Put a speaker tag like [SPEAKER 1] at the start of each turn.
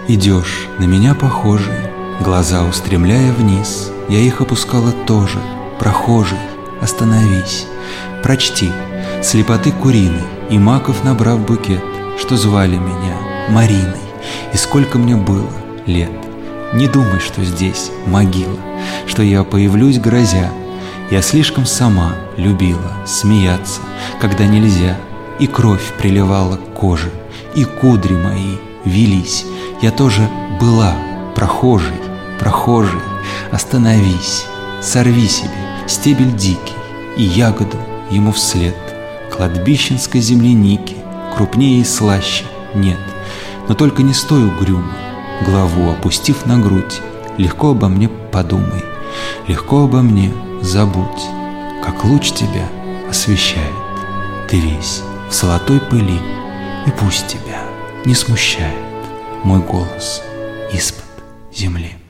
[SPEAKER 1] Идешь, на меня похожий, глаза устремляя вниз, я их опускала тоже. Прохожий, остановись, прочти слепоты куриной и маков набрав букет, что звали меня Мариной, и сколько мне было лет. Не думай, что здесь могила, что я появлюсь грозя. Я слишком сама любила смеяться, когда нельзя, и кровь приливала к коже, и кудри мои велись. Я тоже была прохожей, прохожей, остановись, сорви себе стебель дикий и ягоду ему вслед. Кладбищенской земляники крупнее и слаще нет, но только не стой угрюмо, главу опустив на грудь, легко обо мне подумай, легко обо мне забудь, как луч тебя освещает. Ты весь в золотой пыли, и пусть тебя не смущает мой голос из-под земли.